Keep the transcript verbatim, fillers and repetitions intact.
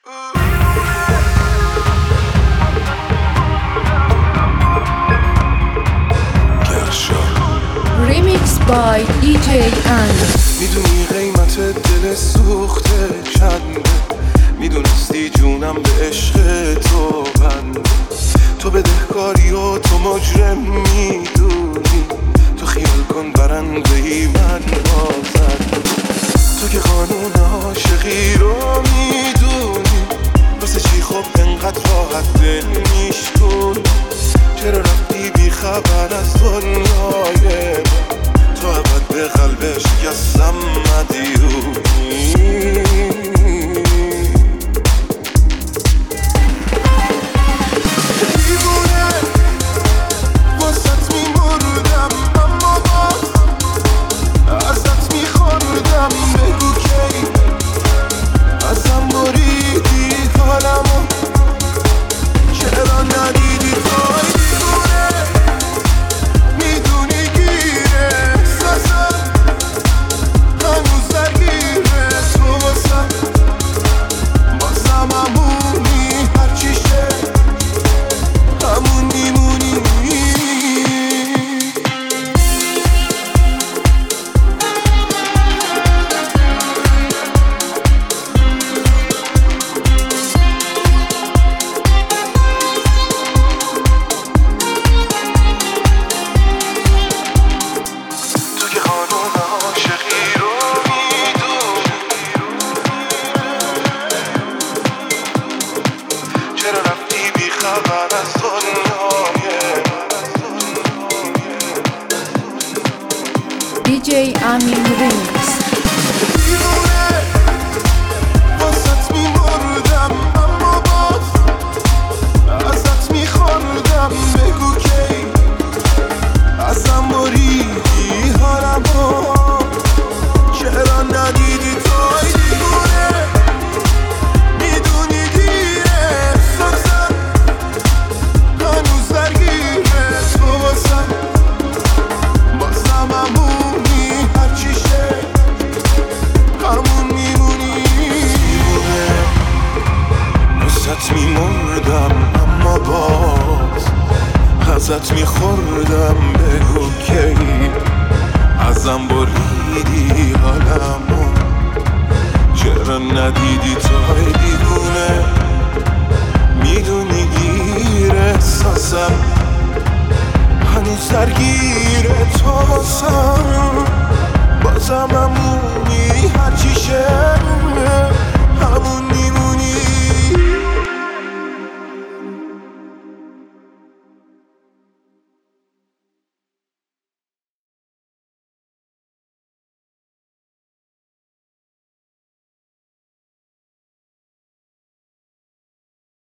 Remix by دی جی Amir. میدونی قیمت دل سوخته چنده، میدونستی جونم به عشق تو بنده. تو بدهکاری و تو مجرم میدونی، تو خیال کن برنده ای من بازم. تو که قانون عاشقی رو میدونی، واسه چی خب انقدر راحت دل میشکنی؟ چرا رفتی بی خبر از دنیای من؟ تو ابد به قلبش شکستم مدیونی. دیوونه واسط میمردم، اما باز ازت میخوردم. بگو کی ازم بریدی حالمو، چرا ندیدی توی؟ دیوونه میدونی گیره احساسم، هنوز درگیره تو واسم. بازم همونی، هرچی شه همون میمونی. تو که قانون عاشقی رو میدونی، چرا رفتی بی خبر از دنیای دی جی Amir Remix. دیوونه واسط میمردم، اما باز ازت میخوردم. بگو کی ازم بریدی حالمو، چرا ندیدی توی؟ دیوونه میدونی دیره احساسم، هنوز درگیره تو واسم. بازم همونی، هرچی شه همون میمونی. دیوونه واسط میمردم، اما باز ازت میخوردم. بگو کی ازم بریدی حالمو، چرا ندیدی توی؟ دیوونه میدونی گیر احساسم، هنوز درگیر تو واسم. بازم همونی، هرچی شه همون